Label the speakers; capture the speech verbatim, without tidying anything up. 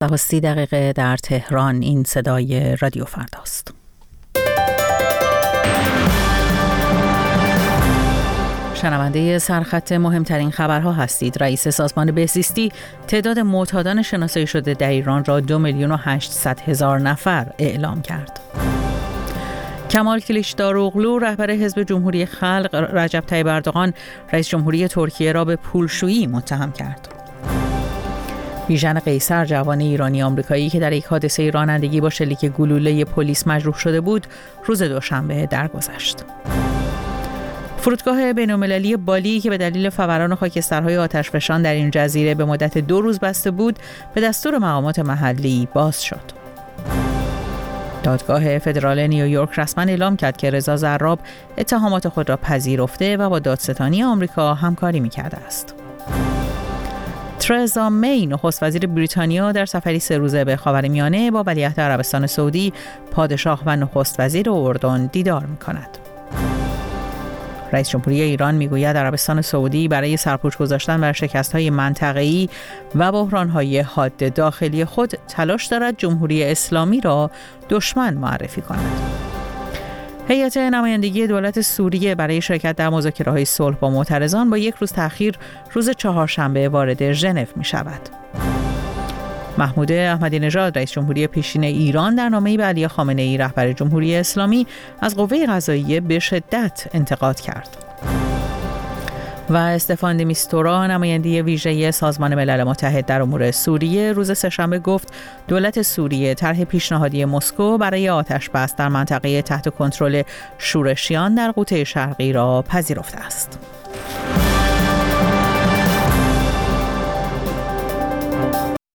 Speaker 1: دوازده و سی دقیقه در تهران. این صدای رادیو فرداست. شنونده سرخط مهمترین خبرها هستید. رئیس سازمان بهزیستی تعداد معتادان شناسایی شده در ایران را دو میلیون و هشتصد هزار نفر اعلام کرد. کمال کلیچداروغلو رهبر حزب جمهوری خلق رجب طیب اردوغان رئیس جمهوری ترکیه را به پولشویی متهم کرد. بیژن قیصر جوان ایرانی آمریکایی که در یک حادثه رانندگی با شلیک گلوله پلیس مجروح شده بود روز دوشنبه درگذشت. فرودگاه بین‌المللی بالی که به دلیل فوران خاکسترهای آتشفشان در این جزیره به مدت دو روز بسته بود به دستور مقامات محلی باز شد. دادگاه فدرال نیویورک رسما اعلام کرد که رضا زراب اتهامات خود را پذیرفته و با دادستانی آمریکا همکاری می‌کرده است. ترزا می نخست وزیر بریتانیا در سفری سه روزه به خاورمیانه با ولیعهد عربستان سعودی، پادشاه و نخست وزیر اردن دیدار می‌کند. رئیس جمهوری ایران میگوید عربستان سعودی برای سرپوش گذاشتن بر شکست‌های منطقه‌ای و بحران‌های حاد داخلی خود تلاش دارد جمهوری اسلامی را دشمن معرفی کند. هیئت نمایندگی دولت سوریه برای شرکت در مذاکره‌های صلح با معترضان با یک روز تأخیر روز چهارشنبه وارد ژنو می‌شود. محمود احمدی نژاد رئیس جمهوری پیشین ایران در نامه‌ای به علی خامنه‌ای رهبر جمهوری اسلامی از قوه قضاییه به شدت انتقاد کرد. و استفان د میستورا نماینده ویژه سازمان ملل متحد در امور سوریه روز سه‌شنبه گفت دولت سوریه طرح پیشنهادی مسکو برای آتش‌بس در منطقه تحت کنترل شورشیان در قوطه شرقی را پذیرفته است.